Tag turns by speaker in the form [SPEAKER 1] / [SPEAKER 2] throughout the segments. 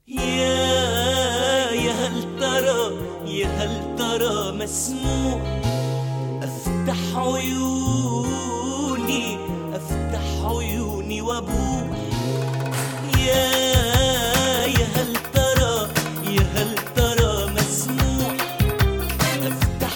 [SPEAKER 1] يا هل ترى، يا هل ترى مسموح أفتح عيوني، أفتح عيوني وأبوح. يا هل ترى، يا هل ترى مسموح أفتح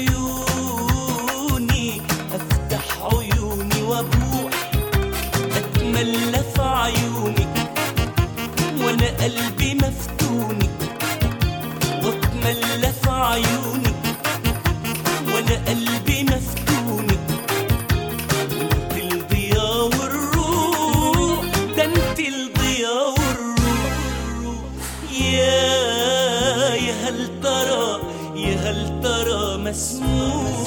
[SPEAKER 1] عيوني، أفتح عيوني وأبوح. أتملى في عيونك وأنا قلبي مفتوني، وأتملى في عيونك وأنا قلبي مفتوني. أنت الضياء والروح، ده أنت الضياء والروح. يا هل ترى، يا هل ترى مسموح.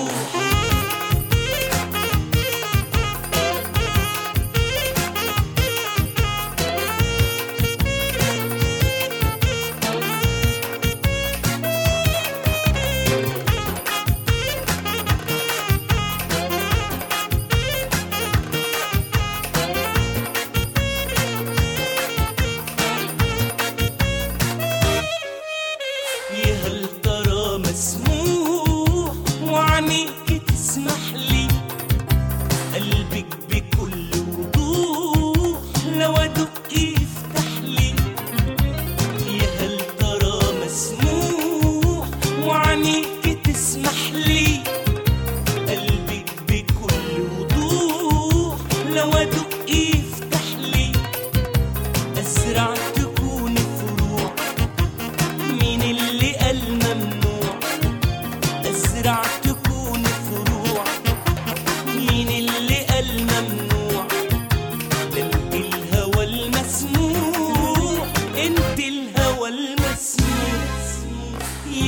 [SPEAKER 1] يا هل ترى مسموح وعينيك تسمح لي، قلبك بكل وضوح لو أدق يفتح لي. يا هل ترى مسموح وعينيك تسمح لي، قلبك بكل وضوح لو أدق يفتح لي. أزرع تكون فروع، مين اللي قال ممنوع؟ أزرع تكون فروع، مين اللي قال ممنوع؟ ده انت الهوى المسموح، انت الهوى المسموح.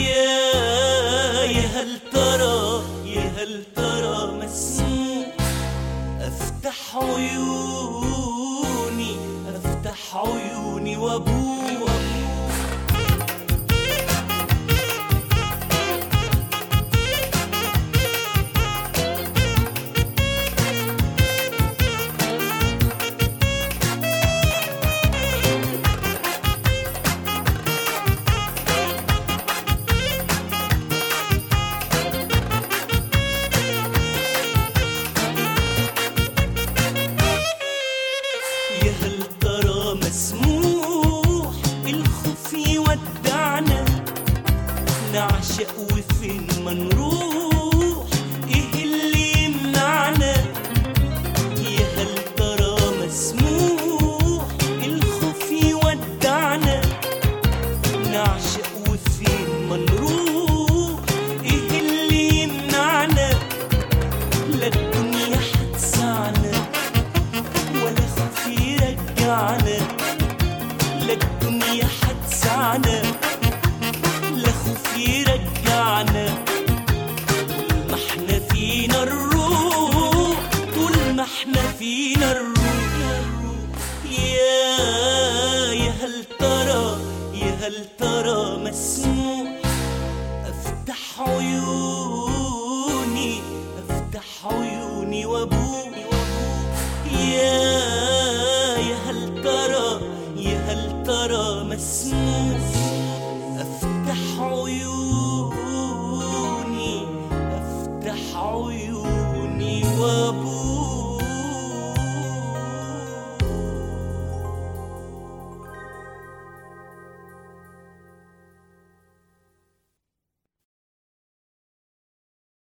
[SPEAKER 1] يا هل ترى، يا هل ترى مسموح أفتح عيوني، أفتح عيوني وأبوح. يا هل ترى مسموح الخوف يودعنا، نعشق وفين ما نروح ايه اللي يمنعنا؟ يا هل ترى مسموح الخوف يودعنا، نعشق وفين ما نروح ايه اللي يمنعنا؟ لا الدنيا هتسعنا ولا خوف يرجعنا، لا الدنيا هتسعنا لا خوف يرجعنا. طول ما احنا فينا الروح، طول ما احنا فينا الروح. يا هل ترى، يا هل ترى مسموح أفتح عيوني، أفتح عيوني وأبوح. يا هل ترى، يا هل ترى مسموح أفتح عيوني.